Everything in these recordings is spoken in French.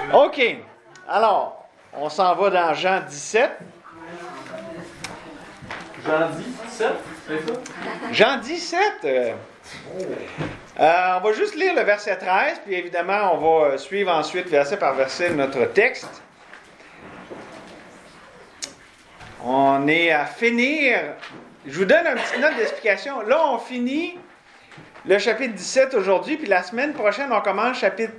OK. Alors, on s'en va dans Jean 17. Jean 17, c'est ça? Jean 17. On va juste lire le verset 13, puis évidemment, on va suivre ensuite verset par verset notre texte. On est à finir. Je vous donne un petit note d'explication. Là, on finit le chapitre 17 aujourd'hui, puis la semaine prochaine, on commence chapitre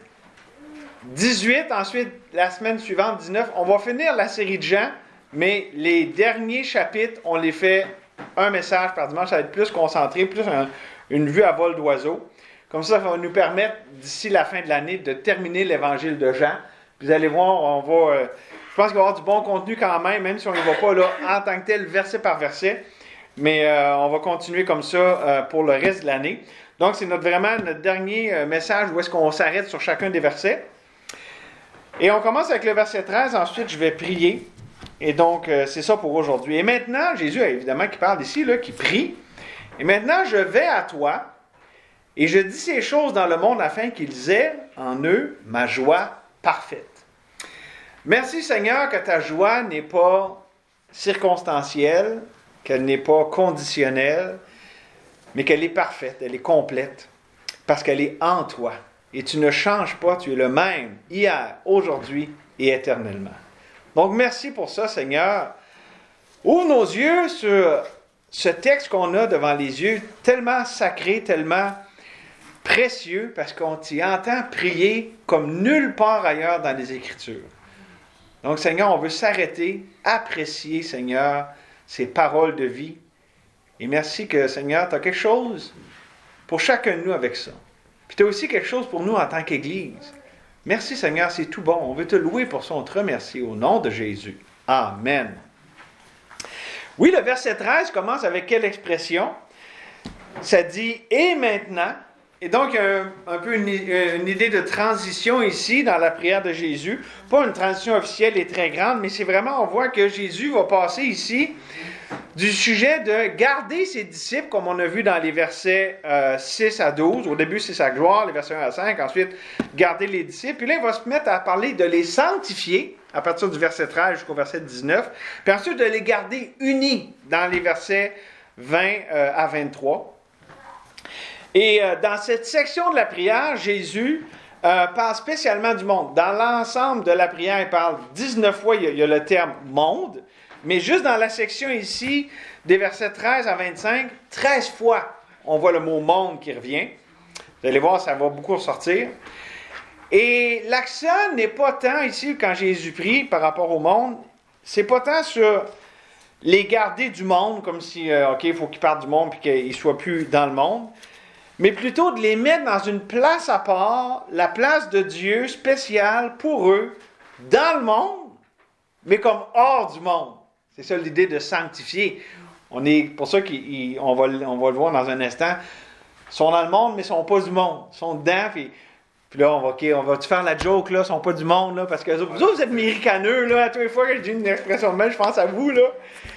18. Ensuite, la semaine suivante, 19. On va finir la série de Jean, mais les derniers chapitres, on les fait un message par dimanche. Ça va être plus concentré, plus une vue à vol d'oiseau. Comme ça va nous permettre, d'ici la fin de l'année, de terminer l'évangile de Jean. Puis vous allez voir, je pense qu'il va y avoir du bon contenu quand même si on n'y va pas là, en tant que tel, verset par verset. Mais on va continuer comme ça pour le reste de l'année. Donc, c'est vraiment notre dernier message où est-ce qu'on s'arrête sur chacun des versets. Et on commence avec le verset 13. Ensuite, je vais prier. Et donc, c'est ça pour aujourd'hui. Et maintenant, Jésus, évidemment, qui parle ici, là, qui prie. Et maintenant, je vais à toi et je dis ces choses dans le monde afin qu'ils aient en eux ma joie parfaite. Merci, Seigneur, que ta joie n'est pas circonstancielle, qu'elle n'est pas conditionnelle, mais qu'elle est parfaite, elle est complète, parce qu'elle est en toi. Et tu ne changes pas, tu es le même, hier, aujourd'hui et éternellement. Donc, merci pour ça, Seigneur. Ouvre nos yeux sur ce texte qu'on a devant les yeux, tellement sacré, tellement précieux, parce qu'on t'y entend prier comme nulle part ailleurs dans les Écritures. Donc, Seigneur, on veut s'arrêter, apprécier, Seigneur, ces paroles de vie. Et merci que, Seigneur, tu as quelque chose pour chacun de nous avec ça. Puis tu as aussi quelque chose pour nous en tant qu'Église. Merci, Seigneur, c'est tout bon. On veut te louer pour ça. On te remercie au nom de Jésus. Amen. Oui, le verset 13 commence avec quelle expression? Ça dit « Et maintenant ». Et donc, il y a un peu une idée de transition ici dans la prière de Jésus. Pas une transition officielle et très grande, mais c'est vraiment, on voit que Jésus va passer ici du sujet de garder ses disciples, comme on a vu dans les versets 6 à 12. Au début, c'est sa gloire, les versets 1 à 5. Ensuite, garder les disciples. Puis là, il va se mettre à parler de les sanctifier, à partir du verset 13 jusqu'au verset 19. Puis ensuite, de les garder unis dans les versets 20 à 23. Et dans cette section de la prière, Jésus parle spécialement du monde. Dans l'ensemble de la prière, il parle 19 fois, il y a le terme « monde ». Mais juste dans la section ici, des versets 13 à 25, 13 fois, on voit le mot « monde » qui revient. Vous allez voir, ça va beaucoup ressortir. Et l'accent n'est pas tant ici, quand Jésus prie par rapport au monde, c'est pas tant sur les garder du monde, comme si, OK, il faut qu'ils partent du monde puis qu'ils ne soient plus dans le monde, mais plutôt de les mettre dans une place à part, la place de Dieu spéciale pour eux, dans le monde, mais comme hors du monde. C'est ça l'idée de sanctifier. C'est pour ça qu'on va le voir dans un instant. Ils sont dans le monde, mais ils ne sont pas du monde. Ils sont dedans, puis là, on va-tu faire la joke, là, ils ne sont pas du monde, là, parce que vous autres, vous êtes américaneux, là, à toutes les fois que je dis une expression de même, je pense à vous, là.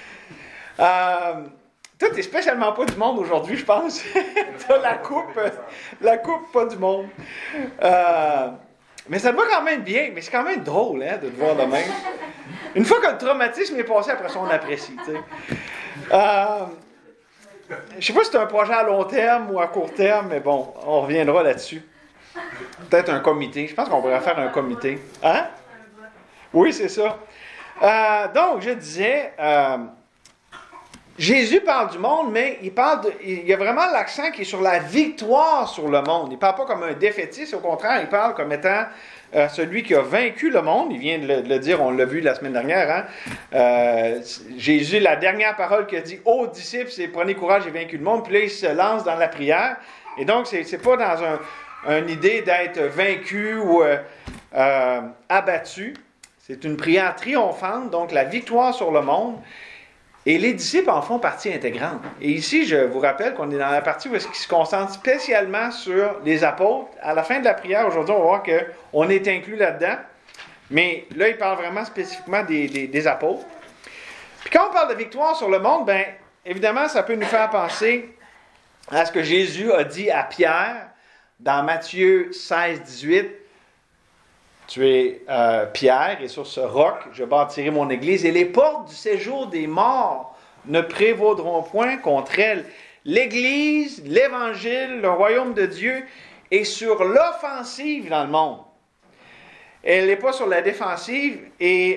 Toi, t'es spécialement pas du monde aujourd'hui, je pense. T'as la coupe pas du monde. Mais ça te va quand même bien, mais c'est quand même drôle, hein, de te voir de même. Une fois que le traumatisme est passé, après ça, on apprécie, tu sais. Je sais pas si c'est un projet à long terme ou à court terme, mais bon, on reviendra là-dessus. Peut-être un comité. Je pense qu'on pourrait faire un comité. Hein? Oui, c'est ça. Donc, je disais... Jésus parle du monde, mais il y a vraiment l'accent qui est sur la victoire sur le monde. Il ne parle pas comme un défaitiste, au contraire, il parle comme étant celui qui a vaincu le monde. Il vient de le dire, on l'a vu la semaine dernière. Hein? Jésus, la dernière parole qu'il a dit aux disciples, c'est « Prenez courage, j'ai vaincu le monde ». Puis là, il se lance dans la prière. Et donc, c'est pas dans une idée d'être vaincu ou abattu. C'est une prière triomphante, donc la victoire sur le monde. Et les disciples en font partie intégrante. Et ici, je vous rappelle qu'on est dans la partie où est-ce qu'il se concentre spécialement sur les apôtres. À la fin de la prière, aujourd'hui, on va voir qu'on est inclus là-dedans. Mais là, il parle vraiment spécifiquement des apôtres. Puis quand on parle de victoire sur le monde, bien, évidemment, ça peut nous faire penser à ce que Jésus a dit à Pierre dans Matthieu 16, 18. tu es Pierre, et sur ce roc, je bâtirai mon église, et les portes du séjour des morts ne prévaudront point contre elle. L'Église, l'Évangile, le royaume de Dieu est sur l'offensive dans le monde. Elle n'est pas sur la défensive, et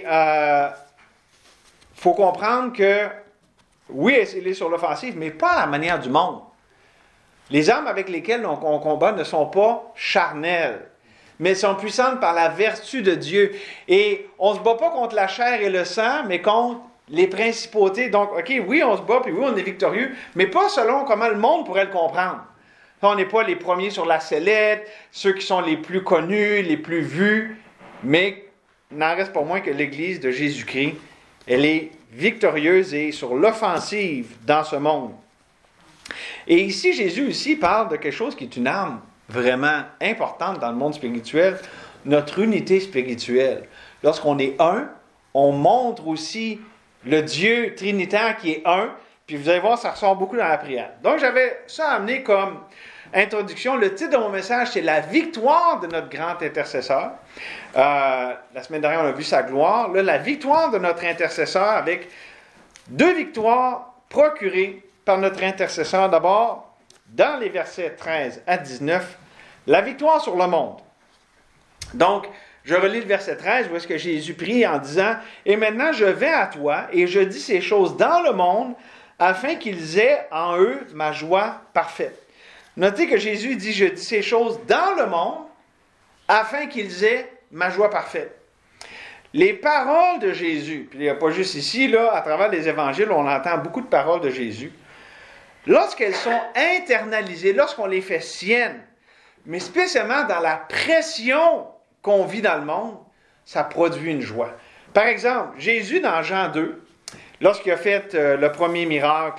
faut comprendre que, oui, elle est sur l'offensive, mais pas à la manière du monde. Les armes avec lesquelles on combat ne sont pas charnelles, mais sont puissantes par la vertu de Dieu. Et on ne se bat pas contre la chair et le sang, mais contre les principautés. Donc, OK, oui, on se bat, puis oui, on est victorieux, mais pas selon comment le monde pourrait le comprendre. On n'est pas les premiers sur la sellette, ceux qui sont les plus connus, les plus vus, mais il n'en reste pas moins que l'Église de Jésus-Christ, elle est victorieuse et sur l'offensive dans ce monde. Et ici, Jésus aussi parle de quelque chose qui est une arme vraiment importante dans le monde spirituel, notre unité spirituelle. Lorsqu'on est un, on montre aussi le Dieu trinitaire qui est un, puis vous allez voir, ça ressort beaucoup dans la prière. Donc, j'avais ça amené comme introduction. Le titre de mon message, c'est « La victoire de notre grand intercesseur ». La semaine dernière, on a vu sa gloire. Là, la victoire de notre intercesseur avec 2 victoires procurées par notre intercesseur. D'abord, dans les versets 13 à 19, la victoire sur le monde. Donc, je relis le verset 13, où est-ce que Jésus prie en disant « Et maintenant, je vais à toi, et je dis ces choses dans le monde, afin qu'ils aient en eux ma joie parfaite. » Notez que Jésus dit « Je dis ces choses dans le monde, afin qu'ils aient ma joie parfaite. » Les paroles de Jésus, puis il n'y a pas juste ici, là, à travers les évangiles, on entend beaucoup de paroles de Jésus. Lorsqu'elles sont internalisées, lorsqu'on les fait siennes, mais spécialement dans la pression qu'on vit dans le monde, ça produit une joie. Par exemple, Jésus, dans Jean 2, lorsqu'il a fait le premier miracle,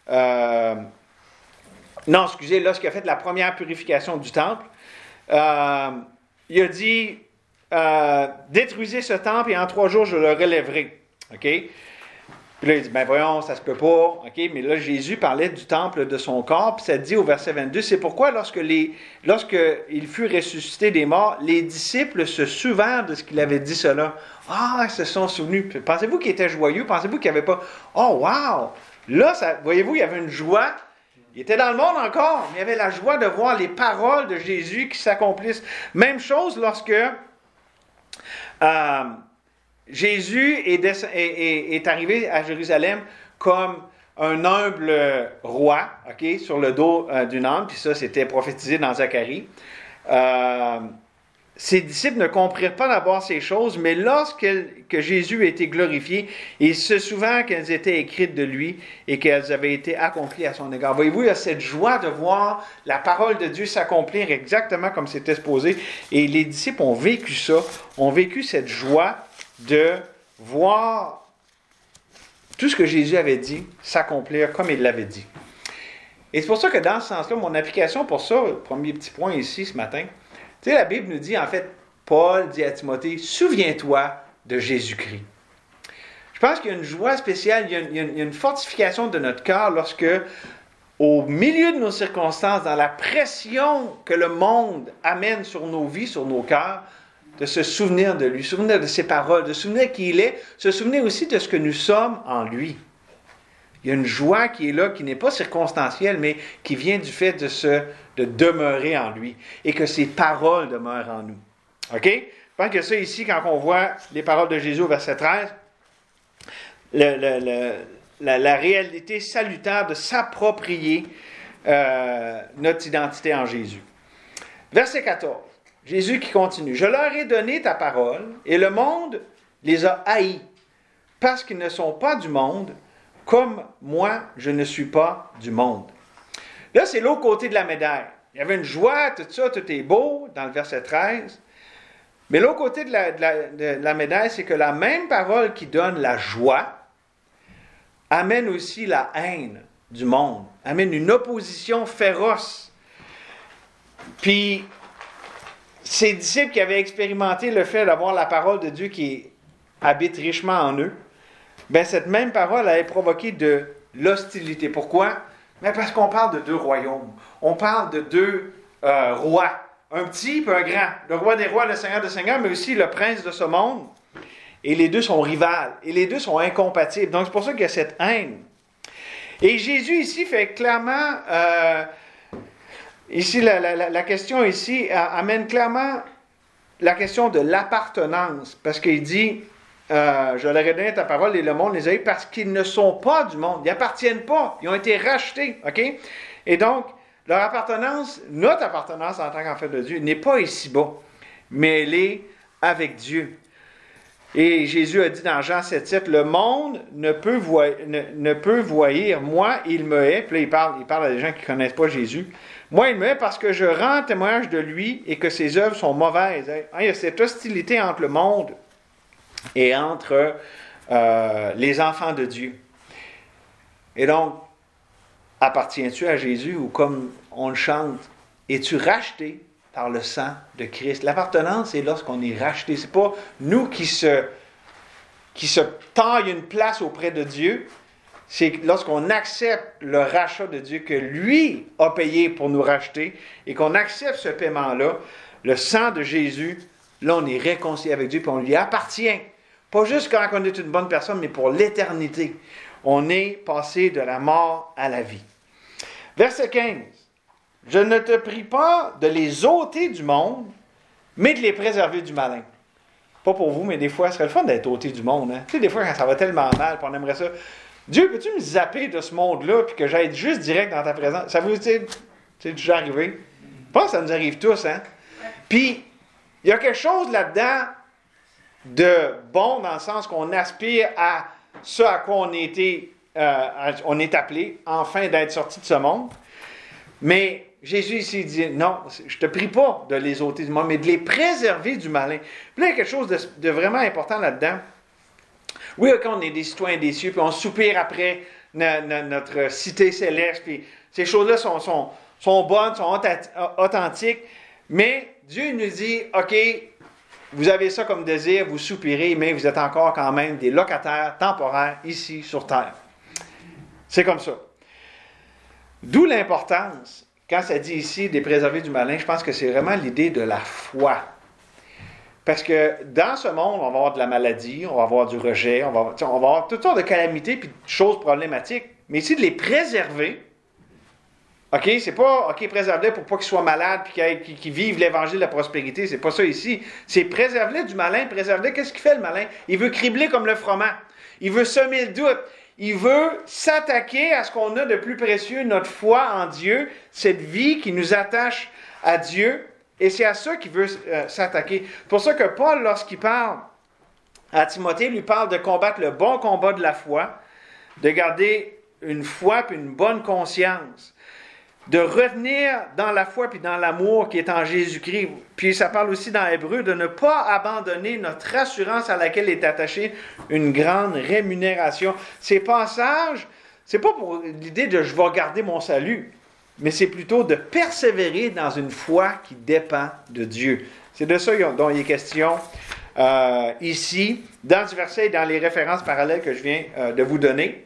lorsqu'il a fait la première purification du temple, il a dit, détruisez ce temple et en 3 jours, je le relèverai. OK? Puis là, il dit, ben voyons, ça se peut pas. OK? Mais là, Jésus parlait du temple de son corps, puis ça dit au verset 22, c'est pourquoi lorsqu'il fut ressuscité des morts, les disciples se souvinrent de ce qu'il avait dit cela. Ah, ils se sont souvenus. Pensez-vous qu'il était joyeux? Pensez-vous qu'il n'y avait pas, oh, wow! Là, voyez-vous, il y avait une joie. Il était dans le monde encore, mais il y avait la joie de voir les paroles de Jésus qui s'accomplissent. Même chose lorsque Jésus est arrivé à Jérusalem comme un humble roi, okay, sur le dos d'une âne, puis ça, c'était prophétisé dans Zacharie. Ses disciples ne comprirent pas d'abord ces choses, mais que Jésus a été glorifié, ils se souvinrent qu'elles étaient écrites de lui et qu'elles avaient été accomplies à son égard. Voyez-vous, il y a cette joie de voir la parole de Dieu s'accomplir exactement comme c'était supposé. Et les disciples ont vécu ça, ont vécu cette joie de voir tout ce que Jésus avait dit s'accomplir comme il l'avait dit. Et c'est pour ça que dans ce sens-là, mon application pour ça, le premier petit point ici ce matin, tu sais, la Bible nous dit, en fait, Paul dit à Timothée, souviens-toi de Jésus-Christ. Je pense qu'il y a une joie spéciale, il y a une fortification de notre cœur lorsque, au milieu de nos circonstances, dans la pression que le monde amène sur nos vies, sur nos cœurs, de se souvenir de lui, se souvenir de ses paroles, de se souvenir qui il est, se souvenir aussi de ce que nous sommes en lui. Il y a une joie qui est là, qui n'est pas circonstancielle, mais qui vient du fait de demeurer en lui et que ses paroles demeurent en nous. OK? Je pense que ça ici, quand on voit les paroles de Jésus au verset 13, la réalité salutaire de s'approprier notre identité en Jésus. Verset 14. Jésus qui continue. « Je leur ai donné ta parole, et le monde les a haïs, parce qu'ils ne sont pas du monde, comme moi, je ne suis pas du monde. » Là, c'est l'autre côté de la médaille. Il y avait une joie, tout ça, tout est beau, dans le verset 13. Mais l'autre côté de la médaille, c'est que la même parole qui donne la joie amène aussi la haine du monde, amène une opposition féroce. Puis, ces disciples qui avaient expérimenté le fait d'avoir la parole de Dieu qui habite richement en eux, bien, cette même parole avait provoqué de l'hostilité. Pourquoi? Mais parce qu'on parle de 2 royaumes. On parle de 2 rois. un petit et un grand. Le roi des rois, le seigneur des seigneurs, mais aussi le prince de ce monde. Et les deux sont rivales. Et les deux sont incompatibles. Donc, c'est pour ça qu'il y a cette haine. Et Jésus, ici, fait clairement... ici, la question ici amène clairement la question de l'appartenance. Parce qu'il dit... je leur ai donné ta parole et le monde les a eu parce qu'ils ne sont pas du monde. Ils n'appartiennent pas. Ils ont été rachetés. OK? Et donc, leur appartenance, notre appartenance en tant qu'enfant de Dieu, n'est pas ici-bas, mais elle est avec Dieu. Et Jésus a dit dans Jean 7,7, le monde ne peut voir moi, il me hait. Puis là, il parle à des gens qui ne connaissent pas Jésus. Moi, il me hait parce que je rends témoignage de lui et que ses œuvres sont mauvaises. Il y a cette hostilité entre le monde et entre les enfants de Dieu. Et donc, appartiens-tu à Jésus ou comme on le chante, es-tu racheté par le sang de Christ? L'appartenance, c'est lorsqu'on est racheté. Ce n'est pas nous qui se taille une place auprès de Dieu. C'est lorsqu'on accepte le rachat de Dieu que lui a payé pour nous racheter et qu'on accepte ce paiement-là, le sang de Jésus, là, on est réconcilié avec Dieu et on lui appartient. Pas juste quand on est une bonne personne, mais pour l'éternité. On est passé de la mort à la vie. Verset 15. Je ne te prie pas de les ôter du monde, mais de les préserver du malin. Pas pour vous, mais des fois, ce serait le fun d'être ôté du monde. Hein? Tu sais, des fois, quand ça va tellement mal, puis on aimerait ça. Dieu, peux-tu me zapper de ce monde-là, puis que j'aille juste direct dans ta présence? Ça vous est déjà arrivé? Je pense que ça nous arrive tous, hein? Puis, il y a quelque chose là-dedans de bon, dans le sens qu'on aspire à ce à quoi on est appelé, enfin d'être sorti de ce monde. Mais Jésus ici dit, non, je ne te prie pas de les ôter du monde, mais de les préserver du malin. Puis là, il y a quelque chose de vraiment important là-dedans. Oui, OK, on est des citoyens des cieux, puis on soupire après notre cité céleste, puis ces choses-là sont bonnes, sont authentiques, mais Dieu nous dit, OK, vous avez ça comme désir, vous soupirez, mais vous êtes encore quand même des locataires temporaires ici sur terre. C'est comme ça. D'où l'importance, quand ça dit ici des préserver du malin, je pense que c'est vraiment l'idée de la foi. Parce que dans ce monde, on va avoir de la maladie, on va avoir du rejet, on va avoir toutes sortes de calamités et de choses problématiques. Mais ici, de les préserver, OK, c'est pas, OK, préserve-les pour pas qu'ils soient malades et qu'ils vivent l'évangile de la prospérité. C'est pas ça ici. C'est préserve-les du malin. Préserve-les. Qu'est-ce qu'il fait, le malin? Il veut cribler comme le froment. Il veut semer le doute. Il veut s'attaquer à ce qu'on a de plus précieux, notre foi en Dieu, cette vie qui nous attache à Dieu. Et c'est à ça qu'il veut s'attaquer. C'est pour ça que Paul, lorsqu'il parle à Timothée, lui parle de combattre le bon combat de la foi, de garder une foi puis une bonne conscience, de revenir dans la foi puis dans l'amour qui est en Jésus-Christ. Puis ça parle aussi dans Hébreu de ne pas abandonner notre assurance à laquelle est attachée une grande rémunération. Ces passages, c'est pas pour l'idée de « je vais garder mon salut », mais c'est plutôt de persévérer dans une foi qui dépend de Dieu. C'est de ça dont il est question ici, dans ce verset et dans les références parallèles que je viens de vous donner.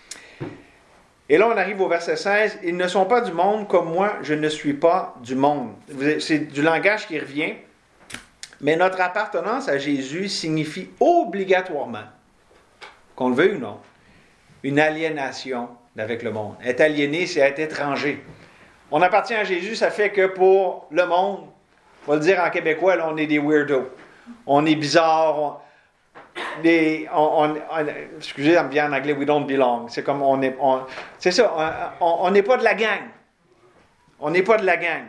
Et là, on arrive au verset 16. « Ils ne sont pas du monde comme moi, je ne suis pas du monde. » C'est du langage qui revient. Mais notre appartenance à Jésus signifie obligatoirement, qu'on le veuille ou non, une aliénation avec le monde. Être aliéné, c'est être étranger. On appartient à Jésus, ça fait que pour le monde, on va le dire en québécois, là, on est des weirdos. On est bizarres. Excusez, ça me vient en anglais, we don't belong. C'est comme c'est ça, on n'est pas de la gang. On n'est pas de la gang.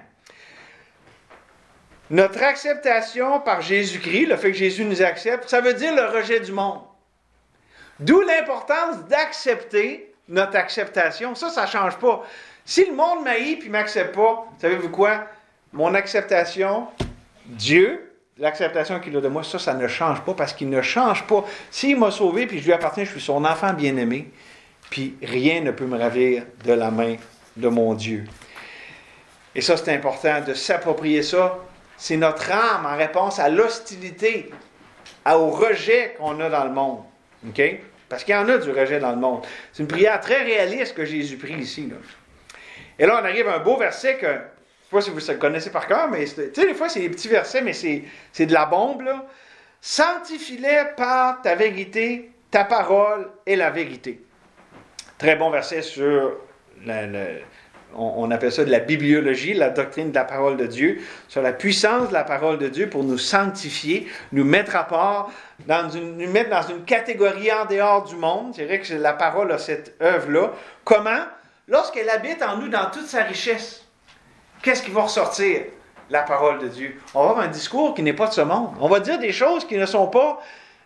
Notre acceptation par Jésus-Christ, le fait que Jésus nous accepte, ça veut dire le rejet du monde. D'où l'importance d'accepter notre acceptation. Ça ne change pas. Si le monde m'haït et ne m'accepte pas, savez-vous quoi? Mon acceptation, Dieu, l'acceptation qu'il a de moi, ça ne change pas parce qu'il ne change pas. S'il m'a sauvé puis je lui appartiens, je suis son enfant bien-aimé, puis rien ne peut me ravir de la main de mon Dieu. Et ça, c'est important de s'approprier ça. C'est notre âme en réponse à l'hostilité, au rejet qu'on a dans le monde. OK? Parce qu'il y en a du rejet dans le monde. C'est une prière très réaliste que Jésus prie ici. Là. Et là, on arrive à un beau verset que sais pas si vous le connaissez par cœur, mais tu sais, des fois, c'est des petits versets, mais c'est de la bombe, là. Sanctifie-les par ta vérité, ta parole est la vérité. Très bon verset sur on appelle ça de la bibliologie, la doctrine de la parole de Dieu, sur la puissance de la parole de Dieu pour nous sanctifier, nous mettre à part, nous mettre dans une catégorie en dehors du monde. C'est vrai que la parole a cette œuvre-là. Comment? Lorsqu'elle habite en nous dans toute sa richesse, qu'est-ce qui va ressortir? La parole de Dieu. On va avoir un discours qui n'est pas de ce monde. On va dire des choses qui ne sont pas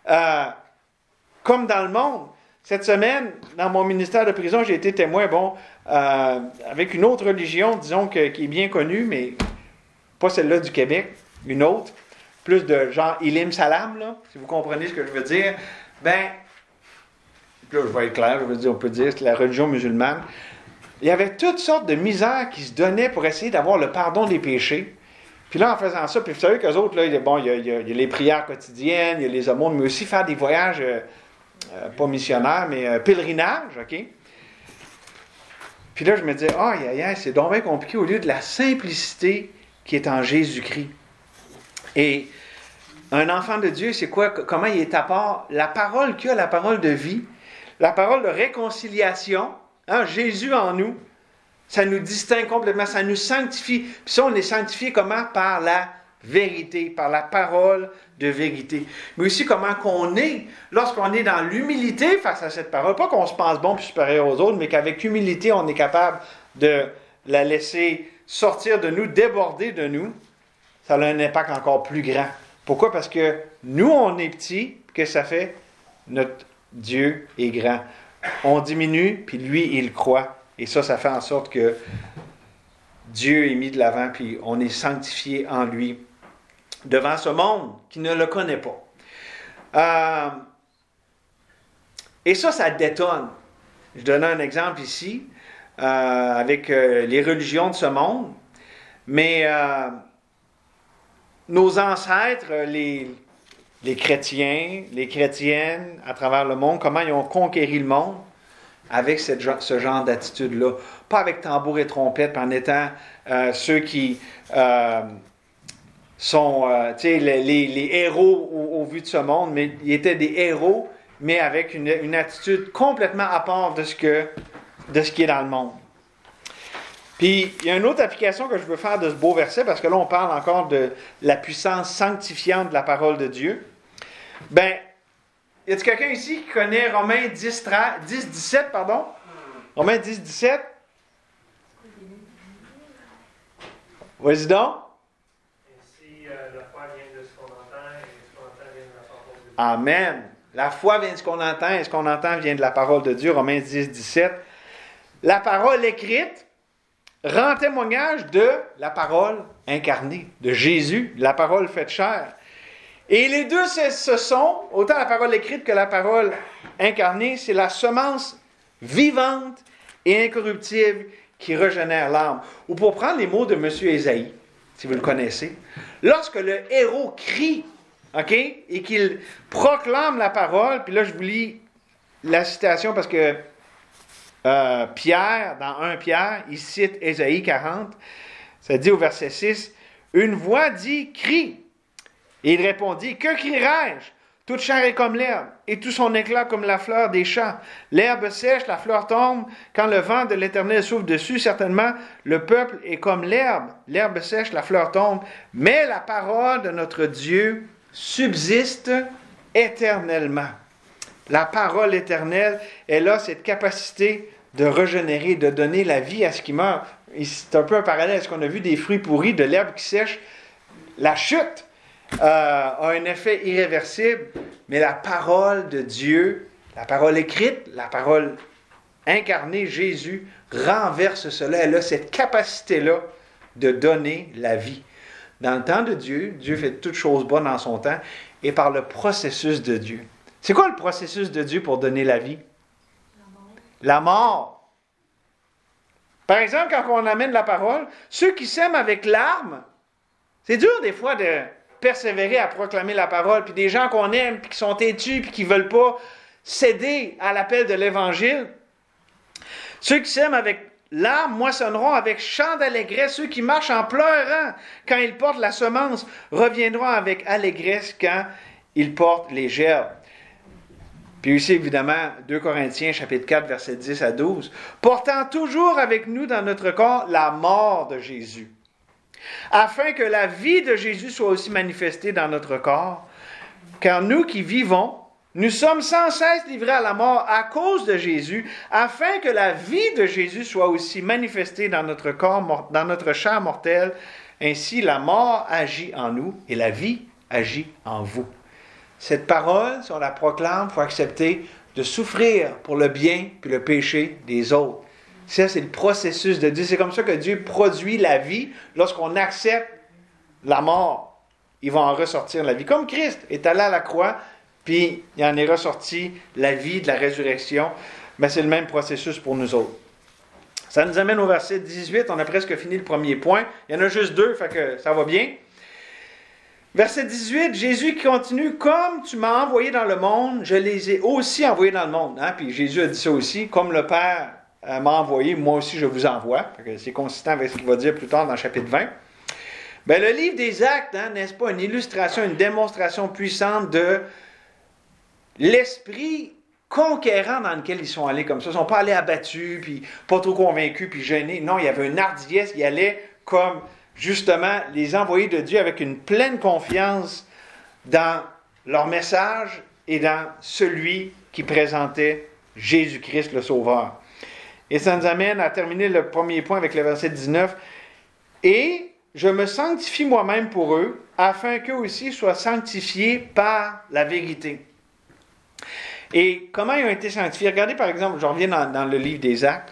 comme dans le monde. Cette semaine, dans mon ministère de prison, j'ai été témoin, avec une autre religion, disons, qui est bien connue, mais pas celle-là du Québec, une autre, plus de genre Ilim Salam, là, si vous comprenez ce que je veux dire. Là, je vais être clair, on peut dire, c'est la religion musulmane. Il y avait toutes sortes de misères qui se donnaient pour essayer d'avoir le pardon des péchés. Puis là, en faisant ça, puis vous savez qu'eux autres, là, il y a les prières quotidiennes, il y a les aumônes, mais aussi faire des voyages... pas missionnaire, mais pèlerinage, OK? Puis là, je me disais, c'est donc bien compliqué au lieu de la simplicité qui est en Jésus-Christ. Et un enfant de Dieu, c'est quoi? Comment il est à part? La parole qu'il a, la parole de vie, la parole de réconciliation, Jésus en nous, ça nous distingue complètement, ça nous sanctifie. Puis ça, on est sanctifié comment? Par la vérité, par la parole de vérité. Mais aussi comment qu'on est, lorsqu'on est dans l'humilité face à cette parole, pas qu'on se pense bon puis supérieur aux autres, mais qu'avec humilité, on est capable de la laisser sortir de nous, déborder de nous, ça a un impact encore plus grand. Pourquoi? Parce que nous, on est petits, que ça fait notre Dieu est grand. On diminue, puis lui, il croît. Et ça fait en sorte que Dieu est mis de l'avant, puis on est sanctifié en lui devant ce monde qui ne le connaît pas. Et ça détonne. Je donne un exemple ici, avec les religions de ce monde, mais nos ancêtres, les chrétiens, les chrétiennes à travers le monde, comment ils ont conquéri le monde avec ce genre d'attitude-là. Pas avec tambour et trompette, mais en étant ceux qui sont les héros au vu de ce monde, mais ils étaient des héros, mais avec une attitude complètement à part de ce qui est dans le monde. Puis, il y a une autre application que je veux faire de ce beau verset, parce que là, on parle encore de la puissance sanctifiante de la parole de Dieu. Y a-t-il quelqu'un ici qui connaît Romains 17, pardon? Romains 10, 17? Vas-y donc. Ainsi, la foi vient de ce qu'on entend, et ce qu'on entend vient de la parole de Dieu. Amen. La foi vient de ce qu'on entend, et ce qu'on entend vient de la parole de Dieu. Romains 10, 17. La parole écrite rend témoignage de la parole incarnée, de Jésus, la parole faite chair. Et les deux, ce sont, autant la parole écrite que la parole incarnée, c'est la semence vivante et incorruptible qui régénère l'âme. Ou pour prendre les mots de M. Ésaïe, si vous le connaissez, lorsque le héros crie, OK, et qu'il proclame la parole, puis là je vous lis la citation parce que Pierre, dans 1 Pierre, il cite Ésaïe 40, ça dit au verset 6, « Une voix dit, crie. Et il répondit, que crierai-je? Toute chair est comme l'herbe, et tout son éclat comme la fleur des champs. L'herbe sèche, la fleur tombe, quand le vent de l'Éternel souffle dessus, certainement, le peuple est comme l'herbe. L'herbe sèche, la fleur tombe, mais la parole de notre Dieu subsiste éternellement. » La parole éternelle, elle a cette capacité de régénérer, de donner la vie à ce qui meurt. Et c'est un peu un parallèle à ce qu'on a vu des fruits pourris, de l'herbe qui sèche. La chute a un effet irréversible, mais la parole de Dieu, la parole écrite, la parole incarnée, Jésus, renverse cela. Elle a cette capacité-là de donner la vie. Dans le temps de Dieu, Dieu fait toutes choses bonnes en son temps, et par le processus de Dieu. C'est quoi le processus de Dieu pour donner la vie? La mort. Par exemple, quand on amène la parole, ceux qui sèment avec larmes, c'est dur des fois de persévérer à proclamer la parole, puis des gens qu'on aime, puis qui sont têtus, puis qui ne veulent pas céder à l'appel de l'Évangile. Ceux qui sèment avec L'arbre moissonneront avec chant d'allégresse. Ceux qui marchent en pleurant quand ils portent la semence reviendront avec allégresse quand ils portent les gerbes. Puis aussi, évidemment, 2 Corinthiens, chapitre 4, versets 10 à 12. Portant toujours avec nous dans notre corps la mort de Jésus, afin que la vie de Jésus soit aussi manifestée dans notre corps. Car nous qui vivons, nous sommes sans cesse livrés à la mort à cause de Jésus, afin que la vie de Jésus soit aussi manifestée dans notre corps, dans notre chair mortelle. Ainsi, la mort agit en nous et la vie agit en vous. Cette parole, si on la proclame, il faut accepter de souffrir pour le bien puis le péché des autres. Ça, c'est le processus de Dieu. C'est comme ça que Dieu produit la vie. Lorsqu'on accepte la mort, il va en ressortir la vie. Comme Christ est allé à la croix, puis il en est ressorti la vie de la résurrection. Mais c'est le même processus pour nous autres. Ça nous amène au verset 18. On a presque fini le premier point. Il y en a juste 2, fait que ça va bien. Verset 18, Jésus qui continue, « Comme tu m'as envoyé dans le monde, je les ai aussi envoyés dans le monde. » Puis Jésus a dit ça aussi, « Comme le Père m'a envoyé, moi aussi je vous envoie. » C'est consistant avec ce qu'il va dire plus tard dans le chapitre 20. Bien, le livre des Actes, n'est-ce pas, une illustration, une démonstration puissante de l'esprit conquérant dans lequel ils sont allés comme ça. Ils ne sont pas allés abattus, puis pas trop convaincus, puis gênés. Non, il y avait une hardiesse, ils allaient comme justement les envoyés de Dieu avec une pleine confiance dans leur message et dans celui qui présentait Jésus-Christ le Sauveur. Et ça nous amène à terminer le premier point avec le verset 19. « Et je me sanctifie moi-même pour eux, afin qu'eux aussi soient sanctifiés par la vérité. » Et comment ils ont été sanctifiés? Regardez par exemple, je reviens dans le livre des Actes.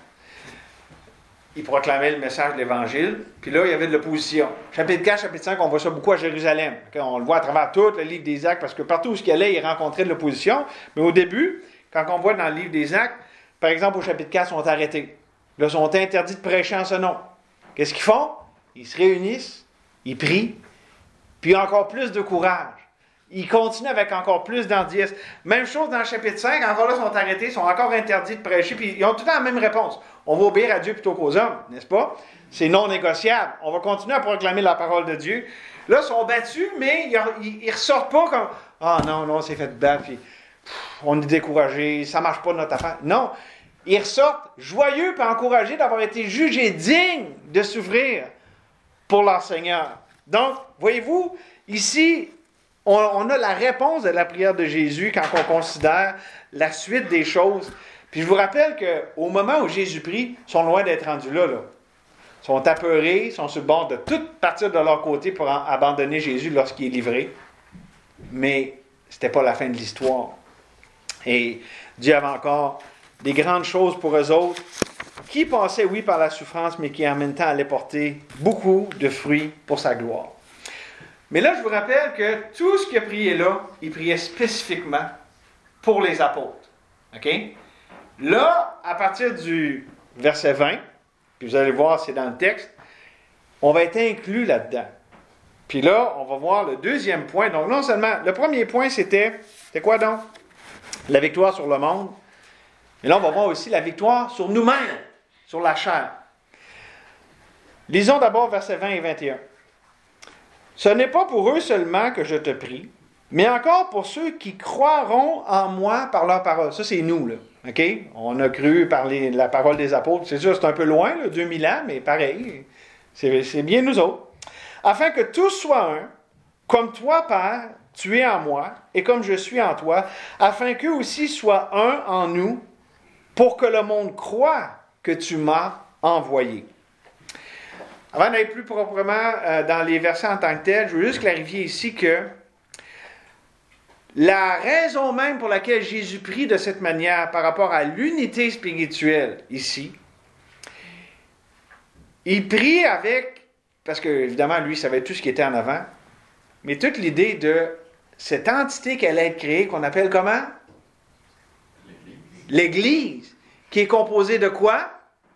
Ils proclamaient le message de l'Évangile, puis là, il y avait de l'opposition. Chapitre 4, chapitre 5, on voit ça beaucoup à Jérusalem. On le voit à travers tout le livre des Actes, parce que partout où il allait, il rencontrait de l'opposition. Mais au début, quand on voit dans le livre des Actes, par exemple, au chapitre 4, ils sont arrêtés. Là, ils sont interdits de prêcher en ce nom. Qu'est-ce qu'ils font? Ils se réunissent, ils prient, puis encore plus de courage. Ils continuent avec encore plus d'hardiesse. Même chose dans le chapitre 5, encore là, ils sont arrêtés, ils sont encore interdits de prêcher, puis ils ont tout le temps la même réponse. On va obéir à Dieu plutôt qu'aux hommes, n'est-ce pas? C'est non négociable. On va continuer à proclamer la parole de Dieu. Là, ils sont battus, mais ils ne ressortent pas comme « Ah non, on s'est fait battre, puis on est découragé, ça ne marche pas notre affaire. » Non, ils ressortent joyeux et encouragés d'avoir été jugés dignes de souffrir pour leur Seigneur. Donc, voyez-vous, ici, on a la réponse de la prière de Jésus quand on considère la suite des choses. Puis je vous rappelle qu'au moment où Jésus prie, ils sont loin d'être rendus là. Ils sont apeurés, ils sont sur le bord de tout partir de leur côté pour abandonner Jésus lorsqu'il est livré. Mais ce n'était pas la fin de l'histoire. Et Dieu avait encore des grandes choses pour eux autres, qui passaient, oui, par la souffrance, mais qui en même temps allaient porter beaucoup de fruits pour sa gloire. Mais là, je vous rappelle que tout ce qu'il a prié là, il priait spécifiquement pour les apôtres. OK? Là, à partir du verset 20, puis vous allez voir, c'est dans le texte, on va être inclus là-dedans. Puis là, on va voir le deuxième point. Donc, non seulement, le premier point, c'était quoi donc? La victoire sur le monde. Et là, on va voir aussi la victoire sur nous-mêmes, sur la chair. Lisons d'abord versets 20 et 21. « Ce n'est pas pour eux seulement que je te prie, mais encore pour ceux qui croiront en moi par leur parole. » Ça, c'est nous, là. OK? On a cru par la parole des apôtres. C'est sûr, c'est un peu loin, là, 2000 ans, mais pareil. C'est bien nous autres. « Afin que tous soient un, comme toi, Père, tu es en moi, et comme je suis en toi, afin qu'eux aussi soient un en nous, pour que le monde croie que tu m'as envoyé. » Avant d'aller plus proprement dans les versets en tant que tels, je veux juste clarifier ici que la raison même pour laquelle Jésus prie de cette manière par rapport à l'unité spirituelle ici, il prie avec, parce que évidemment lui savait tout ce qui était en avant, mais toute l'idée de cette entité qui allait être créée, qu'on appelle comment? L'Église, qui est composée de quoi?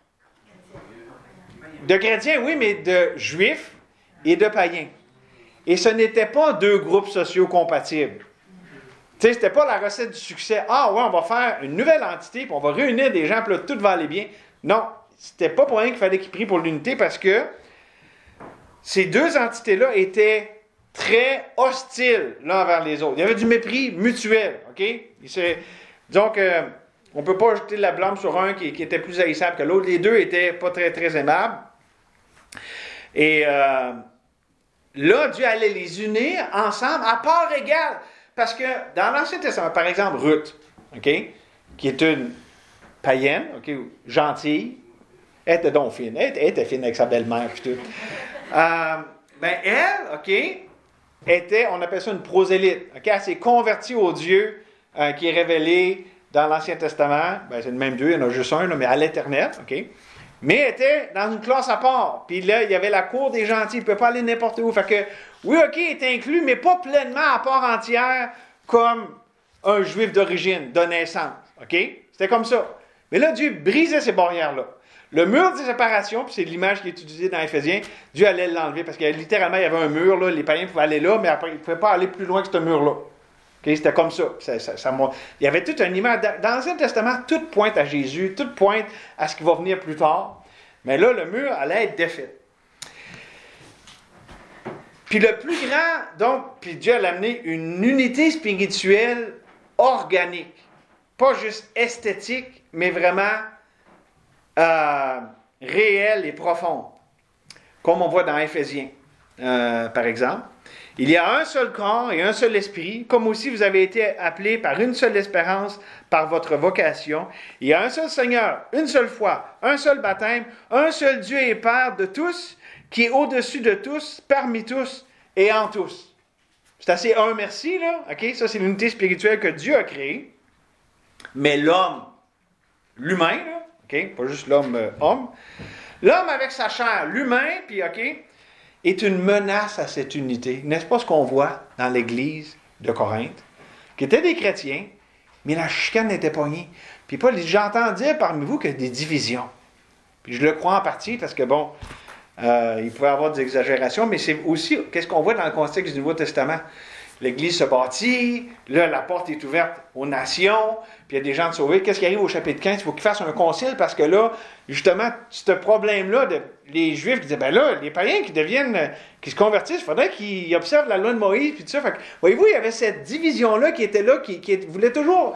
De chrétiens, oui, mais de juifs et de païens. Et ce n'était pas deux groupes sociaux compatibles. Tu sais, c'était pas la recette du succès. Ah ouais, on va faire une nouvelle entité, puis on va réunir des gens, puis là, tout va aller bien. Non, c'était pas pour rien qu'il fallait qu'ils prient pour l'unité, parce que ces deux entités-là étaient très hostiles l'un envers les autres. Il y avait du mépris mutuel, OK? Donc, on ne peut pas jeter la blâme sur un qui était plus haïssable que l'autre. Les deux étaient pas très, très aimables. Et là, Dieu allait les unir ensemble à part égale. Parce que dans l'Ancien Testament, par exemple, Ruth, OK, qui est une païenne, OK, gentille, elle était donc fine. Elle était fine avec sa belle-mère et tout. Elle, OK, était, on appelle ça une prosélyte. OK, elle s'est convertie au Dieu qui est révélé dans l'Ancien Testament. Ben, c'est le même Dieu, il y en a juste un, là, mais à l'Éternel. OK. Mais elle était dans une classe à part. Puis là, il y avait la cour des gentils. Il ne pouvait pas aller n'importe où. Fait que, oui, OK, il était inclus, mais pas pleinement à part entière comme un juif d'origine, de naissance. OK? C'était comme ça. Mais là, Dieu brisait ces barrières-là. Le mur de séparation, puis c'est l'image qui est utilisée dans Éphésiens, Dieu allait l'enlever parce que littéralement, il y avait un mur, là, les païens pouvaient aller là, mais après, ils ne pouvaient pas aller plus loin que ce mur-là. Okay? C'était comme ça. Il y avait toute une image. Dans l'Ancien Testament, tout pointe à Jésus, tout pointe à ce qui va venir plus tard. Mais là, le mur allait être défait. Puis le plus grand, donc, puis Dieu a amené une unité spirituelle organique. Pas juste esthétique, mais vraiment réelle et profonde. Comme on voit dans Éphésiens, par exemple. Il y a un seul corps et un seul esprit, comme aussi vous avez été appelés par une seule espérance par votre vocation. Il y a un seul Seigneur, une seule foi, un seul baptême, un seul Dieu et Père de tous, qui est au-dessus de tous, parmi tous et en tous. C'est assez un merci, là. OK? Ça, c'est l'unité spirituelle que Dieu a créée. Mais l'homme, l'humain, là, OK? Pas juste l'homme, homme. L'homme avec sa chair, l'humain, puis OK? Est une menace à cette unité. N'est-ce pas ce qu'on voit dans l'Église de Corinthe? Qui étaient des chrétiens, mais la chicane était pognée. Puis Paul dit, j'entends dire parmi vous qu'il y a des divisions. Puis je le crois en partie parce que, bon, il pouvait y avoir des exagérations, mais c'est aussi, qu'est-ce qu'on voit dans le contexte du Nouveau Testament? L'Église se bâtit, là, la porte est ouverte aux nations, puis il y a des gens de sauvés. Qu'est-ce qui arrive au chapitre 15? Il faut qu'ils fassent un concile parce que là, justement, ce problème-là, les Juifs qui disaient, ben là, les païens qui se convertissent, il faudrait qu'ils observent la loi de Moïse, puis tout ça. Fait que, voyez-vous, il y avait cette division-là qui était là, qui voulait toujours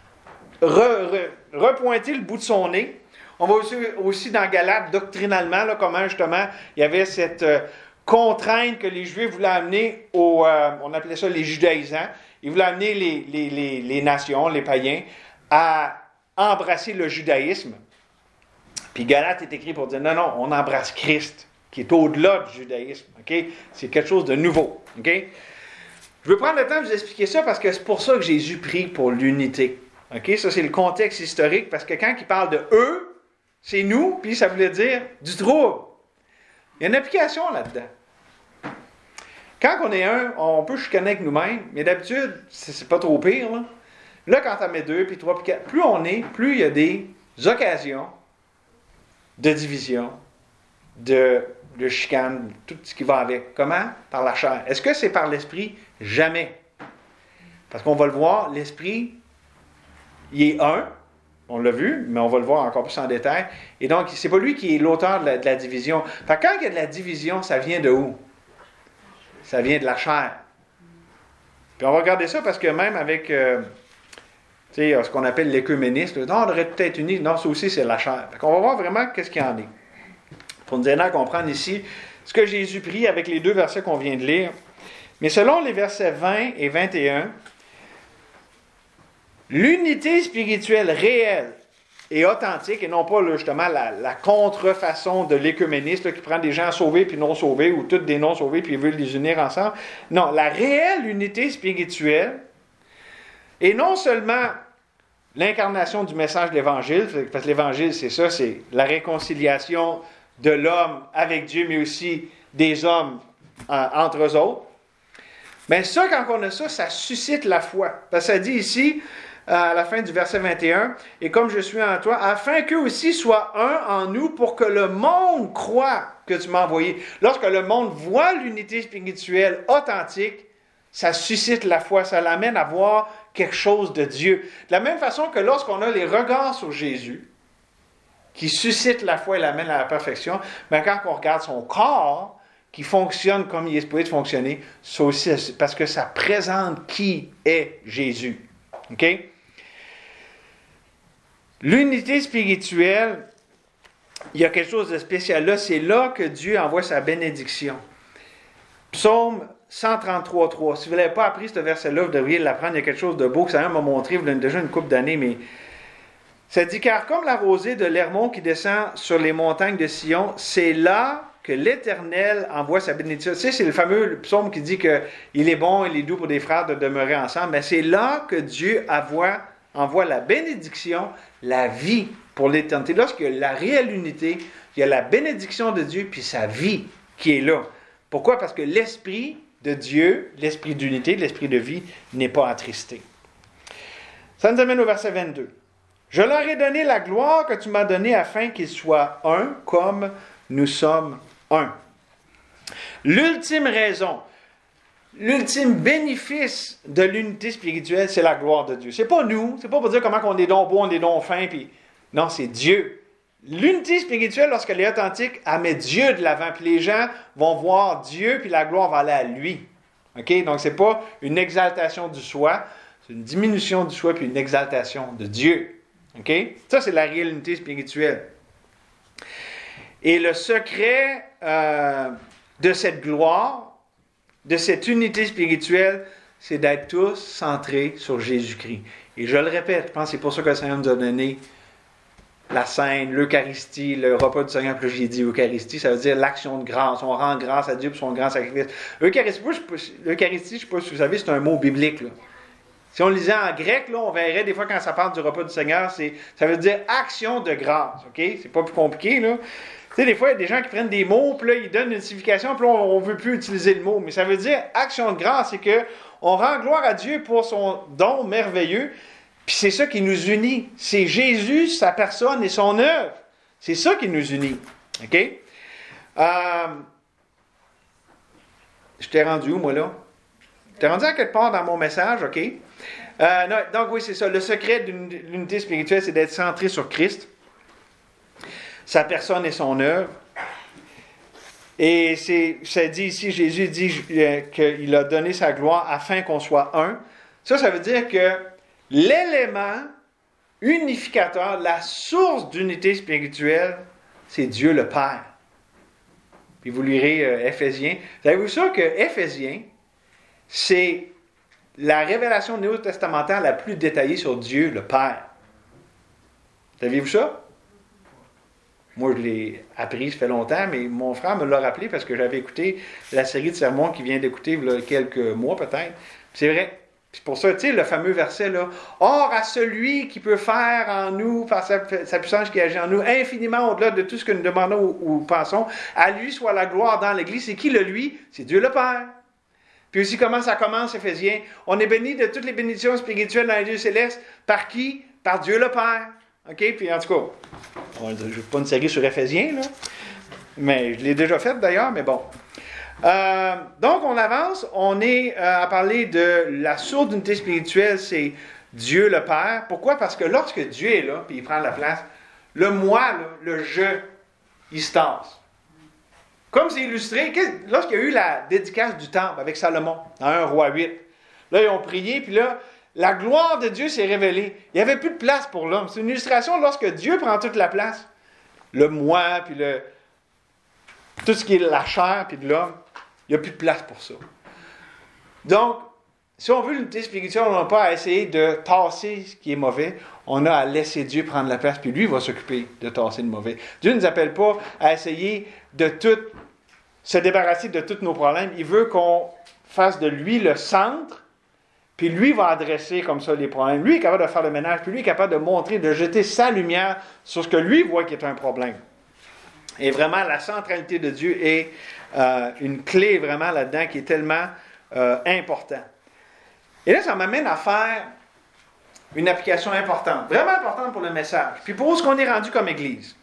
repointer le bout de son nez. On va aussi dans Galates, doctrinalement, là, comment justement, il y avait cette contrainte que les Juifs voulaient amener on appelait ça les judaïsants. Ils voulaient amener les nations, les païens, à embrasser le judaïsme. Puis Galate est écrit pour dire, non, on embrasse Christ, qui est au-delà du judaïsme. Okay? C'est quelque chose de nouveau. Okay? Je veux prendre le temps de vous expliquer ça parce que c'est pour ça que Jésus prie pour l'unité. Okay? Ça, c'est le contexte historique, parce que quand il parle de eux, c'est nous, puis ça voulait dire du trouble. Il y a une application là-dedans. Quand on est un, on peut chicaner avec nous-mêmes, mais d'habitude, c'est pas trop pire. Là, quand on met 2, puis 3, puis 4, plus on est, plus il y a des occasions de division, de chicane, tout ce qui va avec. Comment? Par la chair. Est-ce que c'est par l'esprit? Jamais. Parce qu'on va le voir, l'esprit, il est un. On l'a vu, mais on va le voir encore plus en détail. Et donc, c'est pas lui qui est l'auteur de la division. Fait que quand il y a de la division, ça vient de où? Ça vient de la chair. Puis on va regarder ça parce que même avec ce qu'on appelle l'écuménisme, non, on devrait tout être unis. Non, ça aussi, c'est la chair. Fait qu'on va voir vraiment qu'est-ce qu'il y en est. Pour nous aider à comprendre ici ce que Jésus prie avec les 2 versets qu'on vient de lire. Mais selon les versets 20 et 21, l'unité spirituelle réelle et authentique, et non pas là, justement la contrefaçon de l'écuménisme qui prend des gens sauvés puis non sauvés, ou toutes des non sauvés puis ils veulent les unir ensemble. Non, la réelle unité spirituelle, et non seulement l'incarnation du message de l'Évangile, parce que l'Évangile, c'est ça, c'est la réconciliation de l'homme avec Dieu, mais aussi des hommes entre eux autres. Mais ça, quand on a ça, ça suscite la foi. Parce que ça dit ici, à la fin du verset 21, « Et comme je suis en toi, afin qu'eux aussi soient un en nous, pour que le monde croie que tu m'as envoyé. » Lorsque le monde voit l'unité spirituelle authentique, ça suscite la foi, ça l'amène à voir quelque chose de Dieu. De la même façon que lorsqu'on a les regards sur Jésus, qui suscite la foi et l'amène à la perfection. Mais quand on regarde son corps, qui fonctionne comme il est supposé fonctionner, ça aussi, parce que ça présente qui est Jésus. OK? L'unité spirituelle, il y a quelque chose de spécial là. C'est là que Dieu envoie sa bénédiction. Psaume 133.3. Si vous ne l'avez pas appris ce verset-là, vous devriez l'apprendre. Il y a quelque chose de beau que ça m'a montré il y a déjà une couple d'années, mais ça dit, car comme la rosée de l'Hermon qui descend sur les montagnes de Sion, c'est là que l'Éternel envoie sa bénédiction. Tu sais, c'est le fameux psaume qui dit qu'il est bon, il est doux pour des frères de demeurer ensemble. Mais c'est là que Dieu envoie la bénédiction, la vie pour l'éternité. Lorsqu'il y a la réelle unité, il y a la bénédiction de Dieu puis sa vie qui est là. Pourquoi? Parce que l'Esprit de Dieu, l'Esprit d'unité, l'Esprit de vie n'est pas attristé. Ça nous amène au verset 22. « Je leur ai donné la gloire que tu m'as donnée afin qu'ils soient un comme nous sommes un. » L'ultime raison, l'ultime bénéfice de l'unité spirituelle, c'est la gloire de Dieu. C'est pas nous, c'est pas pour dire comment on est donc beau, on est donc fin, puis non, c'est Dieu. L'unité spirituelle, lorsqu'elle est authentique, elle met Dieu de l'avant, puis les gens vont voir Dieu, puis la gloire va aller à lui. OK? Donc, c'est pas une exaltation du soi, c'est une diminution du soi, puis une exaltation de Dieu. OK? Ça, c'est la réelle unité spirituelle. Et le secret de cette gloire, de cette unité spirituelle, c'est d'être tous centrés sur Jésus-Christ. Et je le répète, je pense que c'est pour ça que le Seigneur nous a donné la scène, l'Eucharistie, le repas du Seigneur, puis j'ai dit Eucharistie, ça veut dire l'action de grâce. On rend grâce à Dieu pour son grand sacrifice. L'Eucharistie, je ne sais pas si vous savez, c'est un mot biblique, là. Si on lisait en grec, là, on verrait des fois quand ça parle du repas du Seigneur, ça veut dire action de grâce. OK? C'est pas plus compliqué, là. Tu sais, des fois, il y a des gens qui prennent des mots, puis là, ils donnent une signification, puis là, on ne veut plus utiliser le mot. Mais ça veut dire action de grâce, c'est qu'on rend gloire à Dieu pour son don merveilleux, puis c'est ça qui nous unit. C'est Jésus, sa personne et son œuvre. C'est ça qui nous unit. OK? Je t'ai rendu où, moi, là? Je t'ai rendu à quelque part dans mon message, OK? Non, donc, oui, c'est ça. Le secret de l'unité spirituelle, c'est d'être centré sur Christ, sa personne et son œuvre. Et ça dit ici, Jésus dit qu'il a donné sa gloire afin qu'on soit un. Ça veut dire que l'élément unificateur, la source d'unité spirituelle, c'est Dieu le Père. Puis vous lirez Éphésiens. Savez-vous ça que Éphésiens, c'est la révélation néo-testamentaire la plus détaillée sur Dieu le Père. Saviez-vous ça? Moi, je l'ai appris, ça fait longtemps, mais mon frère me l'a rappelé parce que j'avais écouté la série de sermons qu'il vient d'écouter il y a quelques mois peut-être. C'est vrai. C'est pour ça, tu sais, le fameux verset là, « Or, à celui qui peut faire en nous, par sa puissance qui agit en nous, infiniment au-delà de tout ce que nous demandons ou pensons, à lui soit la gloire dans l'Église. » C'est qui le lui? C'est Dieu le Père. Puis aussi, comment ça commence, Éphésiens? On est béni de toutes les bénédictions spirituelles dans les lieux célestes. Par qui? Par Dieu le Père. OK? Puis en tout cas, je ne fais pas une série sur Éphésiens, là. Mais je l'ai déjà faite d'ailleurs, mais bon. Donc, on avance. On est à parler de la source d'unité spirituelle, c'est Dieu le Père. Pourquoi? Parce que lorsque Dieu est là, puis il prend la place, le moi, là, le je, il se tasse. Comme c'est illustré, lorsqu'il y a eu la dédicace du temple avec Salomon, dans 1 Roi 8, là, ils ont prié, puis là, la gloire de Dieu s'est révélée. Il n'y avait plus de place pour l'homme. C'est une illustration lorsque Dieu prend toute la place. Le moi, puis tout ce qui est la chair, puis de l'homme, il n'y a plus de place pour ça. Donc, si on veut l'unité spirituelle, on n'a pas à essayer de tasser ce qui est mauvais. On a à laisser Dieu prendre la place, puis lui va s'occuper de tasser le mauvais. Dieu ne nous appelle pas à essayer de se débarrasser de tous nos problèmes. Il veut qu'on fasse de lui le centre, puis lui va adresser comme ça les problèmes. Lui est capable de faire le ménage, puis lui est capable de montrer, de jeter sa lumière sur ce que lui voit qui est un problème. Et vraiment, la centralité de Dieu est une clé vraiment là-dedans qui est tellement importante. Et là, ça m'amène à faire une application importante, vraiment importante pour le message, puis pour où est-ce qu'on est rendu comme Église.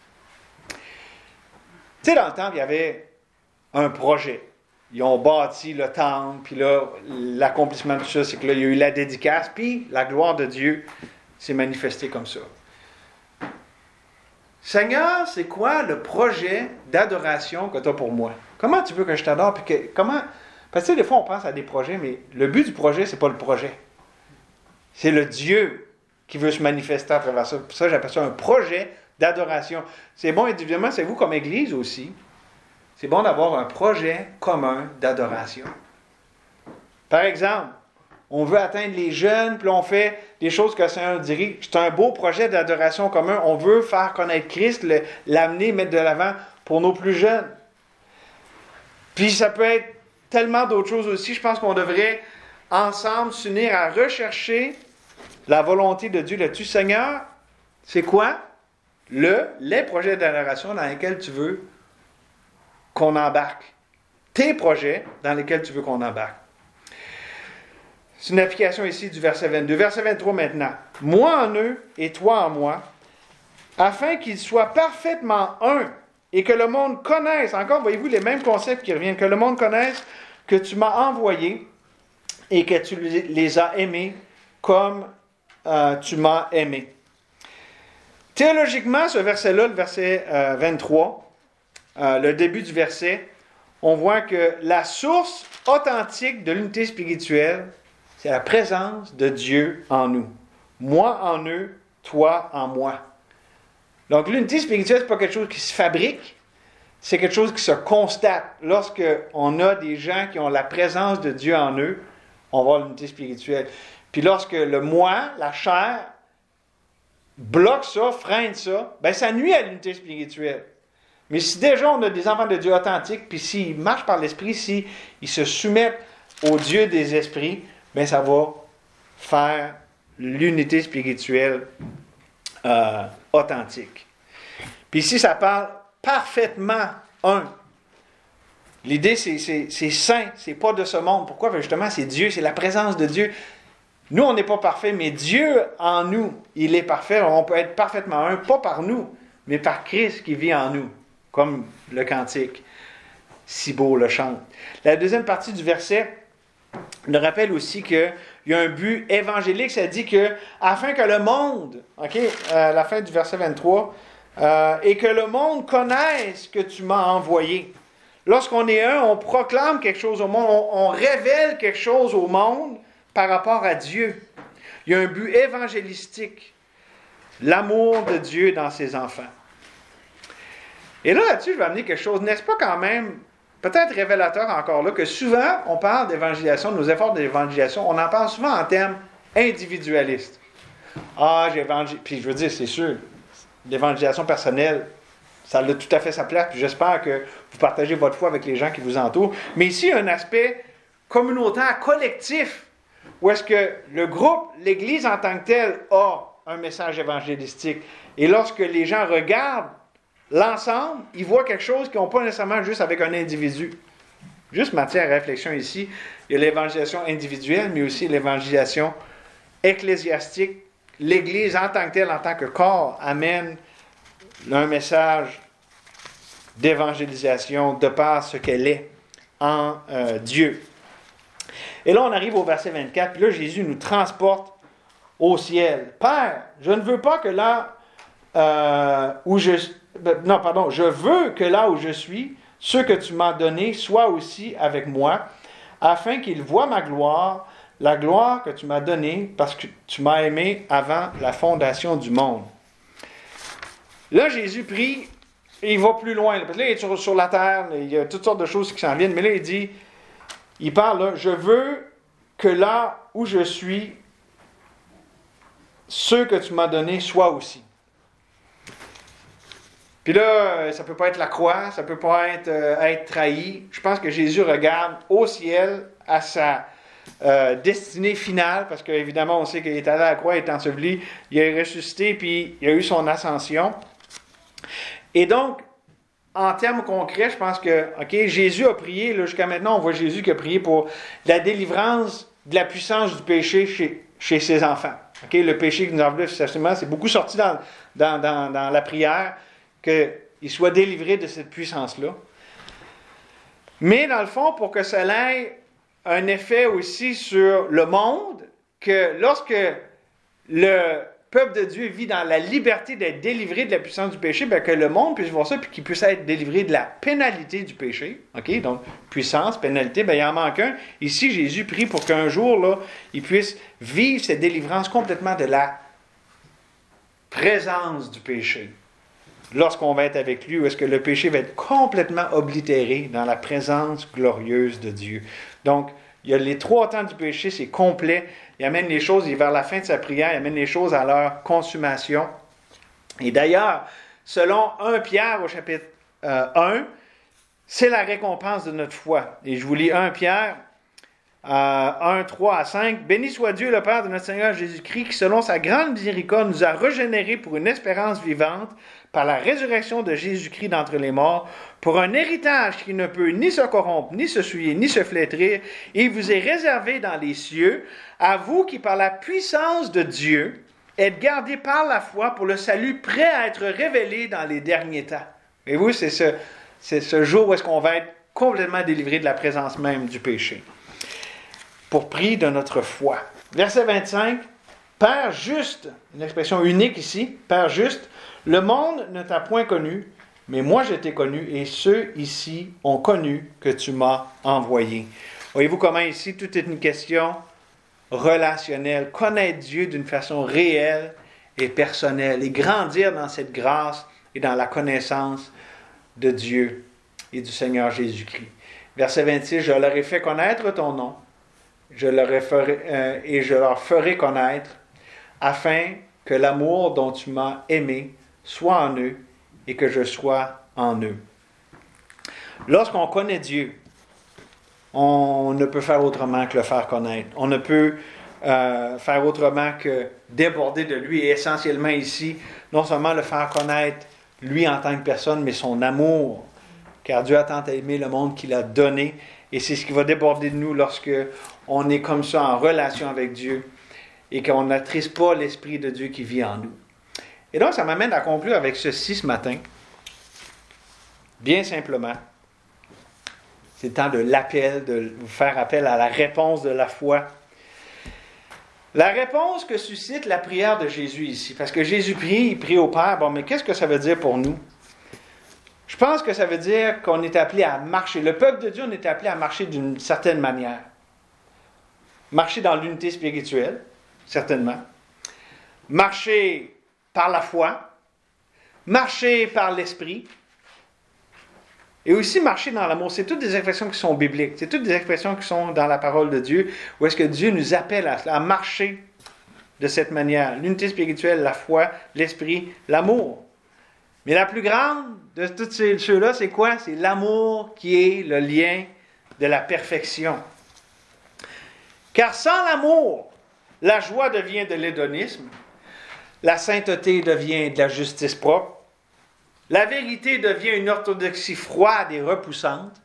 Tu sais, dans le temple, il y avait un projet. Ils ont bâti le temple, puis là, l'accomplissement de tout ça, c'est que là, il y a eu la dédicace, puis la gloire de Dieu s'est manifestée comme ça. Seigneur, c'est quoi le projet d'adoration que tu as pour moi? Comment tu veux que je t'adore? Parce que tu sais, des fois, on pense à des projets, mais le but du projet, c'est pas le projet. C'est le Dieu qui veut se manifester à travers ça. Pour ça, j'appelle ça un projet d'adoration. C'est bon individuellement, c'est vous comme Église aussi. C'est bon d'avoir un projet commun d'adoration. Par exemple, on veut atteindre les jeunes, puis on fait des choses que le Seigneur dirige. C'est un beau projet d'adoration commun. On veut faire connaître Christ, l'amener, mettre de l'avant pour nos plus jeunes. Puis ça peut être tellement d'autres choses aussi. Je pense qu'on devrait ensemble s'unir à rechercher la volonté de Dieu là-dessus. Seigneur, c'est quoi les projets d'adoration dans lesquels tu veux qu'on embarque? Tes projets dans lesquels tu veux qu'on embarque. C'est une application ici du verset 22. Verset 23 maintenant. Moi en eux et toi en moi, afin qu'ils soient parfaitement un et que le monde connaisse, encore voyez-vous les mêmes concepts qui reviennent, que le monde connaisse que tu m'as envoyé et que tu les as aimés comme tu m'as aimé. Théologiquement, ce verset-là, le verset 23, le début du verset, on voit que la source authentique de l'unité spirituelle, c'est la présence de Dieu en nous. Moi en eux, toi en moi. Donc l'unité spirituelle, ce n'est pas quelque chose qui se fabrique, c'est quelque chose qui se constate. Lorsque on a des gens qui ont la présence de Dieu en eux, on va avoir l'unité spirituelle. Puis lorsque le moi, la chair, bloque ça, freine ça, bien ça nuit à l'unité spirituelle. Mais si déjà on a des enfants de Dieu authentiques, puis s'ils marchent par l'Esprit, s'ils se soumettent au Dieu des esprits, bien ça va faire l'unité spirituelle authentique. Puis ici, ça parle parfaitement un. L'idée, c'est saint, c'est pas de ce monde. Pourquoi? Parce que justement, c'est Dieu, c'est la présence de Dieu. Nous, on n'est pas parfait, mais Dieu en nous, il est parfait. On peut être parfaitement un, pas par nous, mais par Christ qui vit en nous, comme le cantique si beau le chante. La deuxième partie du verset nous rappelle aussi qu'il y a un but évangélique. Ça dit que, afin que le monde, la fin du verset 23, et que le monde connaisse que tu m'as envoyé. Lorsqu'on est un, on proclame quelque chose au monde, on révèle quelque chose au monde par rapport à Dieu. Il y a un but évangélistique. L'amour de Dieu dans ses enfants. Et là-dessus, je vais amener quelque chose, n'est-ce pas quand même, peut-être révélateur encore là, que souvent, on parle d'évangélisation, de nos efforts d'évangélisation, on en parle souvent en termes individualistes. Ah, j'évangélise. Puis je veux dire, c'est sûr, l'évangélisation personnelle, ça a tout à fait sa place, puis j'espère que vous partagez votre foi avec les gens qui vous entourent. Mais ici, il y a un aspect communautaire, collectif, où est-ce que le groupe, l'Église en tant que telle, a un message évangélistique. Et lorsque les gens regardent l'ensemble, ils voient quelque chose qu'ils n'ont pas nécessairement juste avec un individu. Juste matière à réflexion ici, il y a l'évangélisation individuelle, mais aussi l'évangélisation ecclésiastique. L'Église en tant que telle, en tant que corps, amène un message d'évangélisation de par ce qu'elle est en Dieu. Et là, on arrive au verset 24, puis là, Jésus nous transporte au ciel. Père, je ne veux pas que là où je... Non, pardon, je veux que là où je suis, ceux que tu m'as donnés soient aussi avec moi, afin qu'ils voient ma gloire, la gloire que tu m'as donnée, parce que tu m'as aimé avant la fondation du monde. Là, Jésus prie, et il va plus loin. Parce que là, il est sur la terre, il y a toutes sortes de choses qui s'en viennent, mais là, il parle, là, je veux que là où je suis, ceux que tu m'as donnés soient aussi. Puis là, ça ne peut pas être la croix, ça ne peut pas être trahi. Je pense que Jésus regarde au ciel à sa destinée finale, parce qu'évidemment, on sait qu'il est allé à la croix, il est enseveli, il est ressuscité, puis il a eu son ascension. Et donc, en termes concrets, je pense que Jésus a prié, là, jusqu'à maintenant, on voit Jésus qui a prié pour la délivrance de la puissance du péché chez ses enfants. Le péché qui nous enveloppe, c'est beaucoup sorti dans la prière, qu'il soit délivré de cette puissance-là. Mais dans le fond, pour que ça ait un effet aussi sur le monde, que lorsque le peuple de Dieu vit dans la liberté d'être délivré de la puissance du péché, bien que le monde puisse voir ça, puis qu'il puisse être délivré de la pénalité du péché. OK? Donc, puissance, pénalité, bien, il en manque un. Ici, Jésus prie pour qu'un jour, là, il puisse vivre cette délivrance complètement de la présence du péché. Lorsqu'on va être avec lui, où est-ce que le péché va être complètement oblitéré dans la présence glorieuse de Dieu. Donc, il y a les 3 temps du péché, c'est complet. Il amène les choses, et vers la fin de sa prière, il amène les choses à leur consommation. Et d'ailleurs, selon 1 Pierre au chapitre 1, c'est la récompense de notre foi. Et je vous lis 1 Pierre 1, 3 à 5. « Béni soit Dieu, le Père de notre Seigneur Jésus-Christ, qui, selon sa grande miséricorde, nous a régénérés pour une espérance vivante par la résurrection de Jésus-Christ d'entre les morts, pour un héritage qui ne peut ni se corrompre, ni se souiller, ni se flétrir, et vous est réservé dans les cieux, à vous qui, par la puissance de Dieu, êtes gardés par la foi pour le salut prêt à être révélé dans les derniers temps. » Et vous, c'est ce jour où est-ce qu'on va être complètement délivré de la présence même du péché. Pour prix de notre foi. Verset 25. Père juste, une expression unique ici, Père juste, le monde ne t'a point connu, mais moi je t'ai connu, et ceux ici ont connu que tu m'as envoyé. Voyez-vous comment ici, tout est une question relationnelle. Connaître Dieu d'une façon réelle et personnelle, et grandir dans cette grâce et dans la connaissance de Dieu et du Seigneur Jésus-Christ. Verset 26, je leur ai fait connaître ton nom, je leur ferai connaître, afin que l'amour dont tu m'as aimé soit en eux et que je sois en eux. Lorsqu'on connaît Dieu, on ne peut faire autrement que le faire connaître. On ne peut faire autrement que déborder de lui. Et essentiellement ici, non seulement le faire connaître lui en tant que personne, mais son amour. Car Dieu a tant aimé le monde qu'il a donné. Et c'est ce qui va déborder de nous lorsque on est comme ça en relation avec Dieu et qu'on n'attriste pas l'Esprit de Dieu qui vit en nous. Et donc, ça m'amène à conclure avec ceci ce matin. Bien simplement, c'est le temps de l'appel, de vous faire appel à la réponse de la foi. La réponse que suscite la prière de Jésus ici. Parce que Jésus prie, il prie au Père. Bon, mais qu'est-ce que ça veut dire pour nous? Je pense que ça veut dire qu'on est appelé à marcher. Le peuple de Dieu, on est appelé à marcher d'une certaine manière. Marcher dans l'unité spirituelle, certainement. Marcher par la foi. Marcher par l'esprit. Et aussi marcher dans l'amour. C'est toutes des expressions qui sont bibliques. C'est toutes des expressions qui sont dans la parole de Dieu. Où est-ce que Dieu nous appelle à marcher de cette manière. L'unité spirituelle, la foi, l'esprit, l'amour. Mais la plus grande de tous ceux-là, c'est quoi? C'est l'amour qui est le lien de la perfection. Car sans l'amour, la joie devient de l'hédonisme, la sainteté devient de la justice propre, la vérité devient une orthodoxie froide et repoussante,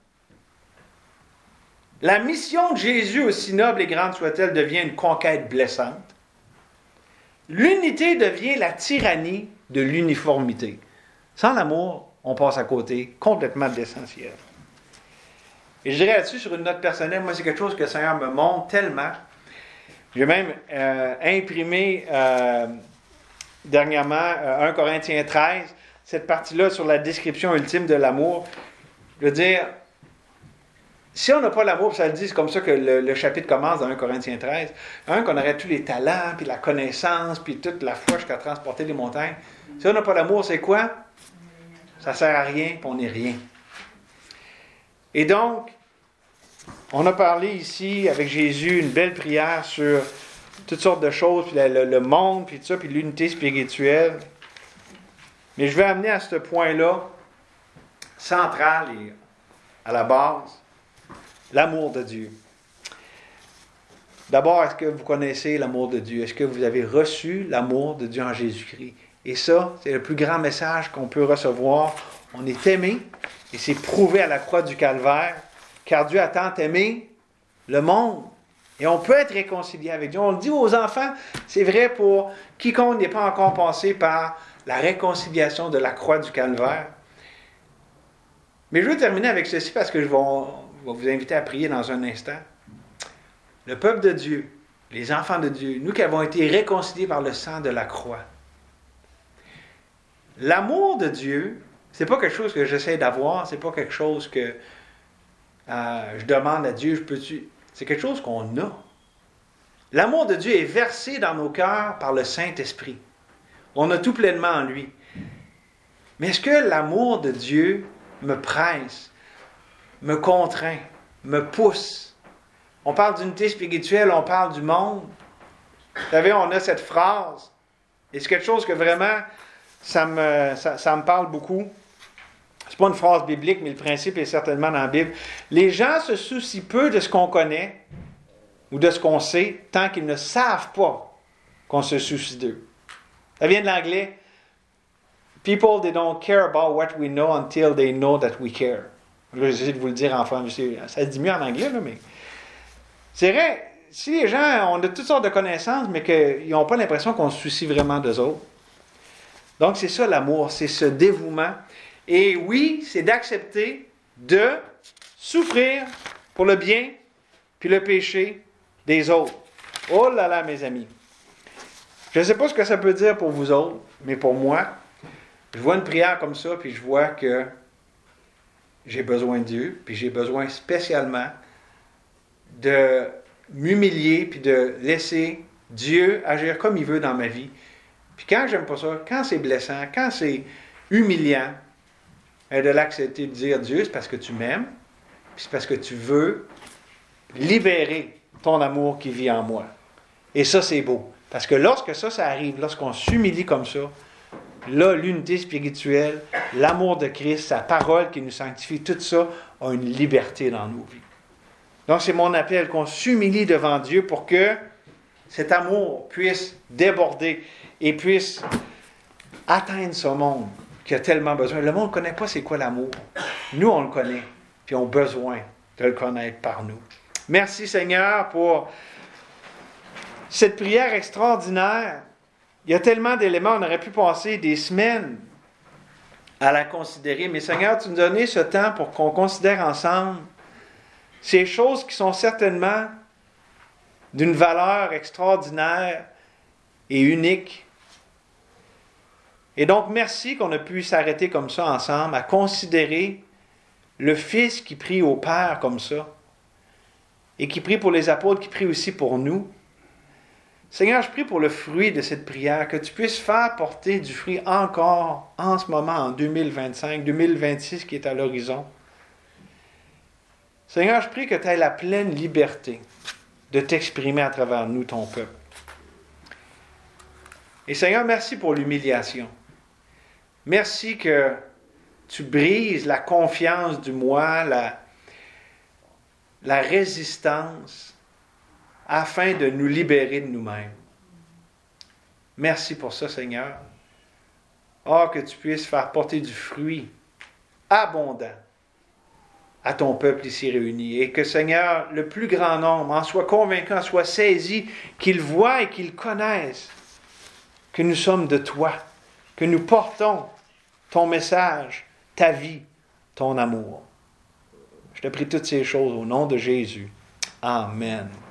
la mission de Jésus, aussi noble et grande soit-elle, devient une conquête blessante, l'unité devient la tyrannie de l'uniformité. Sans l'amour, on passe à côté complètement de l'essentiel. Et je dirais là-dessus, sur une note personnelle, moi, c'est quelque chose que le Seigneur me montre tellement. J'ai même imprimé dernièrement 1 Corinthiens 13, cette partie-là sur la description ultime de l'amour. Je veux dire, si on n'a pas l'amour, ça le dit, c'est comme ça que le chapitre commence dans 1 Corinthiens 13, qu'on aurait tous les talents, puis la connaissance, puis toute la foi jusqu'à transporter les montagnes. Si on n'a pas l'amour, c'est quoi? Ça ne sert à rien, puis on n'est rien. Et donc, on a parlé ici avec Jésus une belle prière sur toutes sortes de choses, puis le monde, puis tout ça, puis l'unité spirituelle. Mais je vais amener à ce point-là, central et à la base, l'amour de Dieu. D'abord, est-ce que vous connaissez l'amour de Dieu? Est-ce que vous avez reçu l'amour de Dieu en Jésus-Christ? Et ça, c'est le plus grand message qu'on peut recevoir. On est aimé, et c'est prouvé à la croix du Calvaire, car Dieu a tant aimé le monde. Et on peut être réconcilié avec Dieu. On le dit aux enfants, c'est vrai pour quiconque n'est pas encore passé par la réconciliation de la croix du Calvaire. Mais je veux terminer avec ceci parce que je vais vous inviter à prier dans un instant. Le peuple de Dieu les enfants de Dieu, nous qui avons été réconciliés par le sang de la croix. L'amour de Dieu, c'est pas quelque chose que j'essaie d'avoir, c'est pas quelque chose que je demande à Dieu, c'est quelque chose qu'on a. L'amour de Dieu est versé dans nos cœurs par le Saint-Esprit. On a tout pleinement en lui. Mais est-ce que l'amour de Dieu me presse, me contraint, me pousse? On parle d'unité spirituelle, on parle du monde. Vous savez, on a cette phrase, et c'est quelque chose que vraiment, ça me parle beaucoup. C'est pas une phrase biblique, mais le principe est certainement dans la Bible. Les gens se soucient peu de ce qu'on connaît ou de ce qu'on sait, tant qu'ils ne savent pas qu'on se soucie d'eux. Ça vient de l'anglais. People, they don't care about what we know until they know that we care. Je vais essayer de vous le dire en français. Ça se dit mieux en anglais, là, mais... C'est vrai, si les gens ont de toutes sortes de connaissances, mais qu'ils n'ont pas l'impression qu'on se soucie vraiment d'eux autres. Donc, c'est ça l'amour, c'est ce dévouement. Et oui, c'est d'accepter de souffrir pour le bien puis le péché des autres. Oh là là, mes amis. Je ne sais pas ce que ça peut dire pour vous autres, mais pour moi, je vois une prière comme ça, puis je vois que j'ai besoin de Dieu, puis j'ai besoin spécialement de m'humilier, puis de laisser Dieu agir comme il veut dans ma vie. Puis quand j'aime pas ça, quand c'est blessant, quand c'est humiliant, de l'accepter, de dire Dieu, c'est parce que tu m'aimes, puis c'est parce que tu veux libérer ton amour qui vit en moi. Et ça, c'est beau. Parce que lorsque ça arrive, lorsqu'on s'humilie comme ça, là, l'unité spirituelle, l'amour de Christ, sa parole qui nous sanctifie, tout ça a une liberté dans nos vies. Donc, c'est mon appel qu'on s'humilie devant Dieu pour que cet amour puisse déborder et puisse atteindre ce monde qui a tellement besoin. Le monde ne connaît pas c'est quoi l'amour. Nous, on le connaît, puis on a besoin de le connaître par nous. Merci Seigneur pour cette prière extraordinaire. Il y a tellement d'éléments, on aurait pu passer des semaines à la considérer. Mais Seigneur, tu nous as donné ce temps pour qu'on considère ensemble ces choses qui sont certainement d'une valeur extraordinaire et unique. Et donc, merci qu'on a pu s'arrêter comme ça ensemble, à considérer le Fils qui prie au Père comme ça, et qui prie pour les apôtres, qui prie aussi pour nous. Seigneur, je prie pour le fruit de cette prière, que tu puisses faire porter du fruit encore en ce moment, en 2025, 2026 qui est à l'horizon. Seigneur, je prie que tu aies la pleine liberté de t'exprimer à travers nous, ton peuple. Et Seigneur, merci pour l'humiliation. Merci que tu brises la confiance du moi, la résistance, afin de nous libérer de nous-mêmes. Merci pour ça, Seigneur. Oh, que tu puisses faire porter du fruit abondant à ton peuple ici réuni. Et que, Seigneur, le plus grand nombre en soit convaincu, en soit saisi, qu'il voit et qu'il connaisse que nous sommes de toi, que nous portons ton message, ta vie, ton amour. Je te prie toutes ces choses au nom de Jésus. Amen.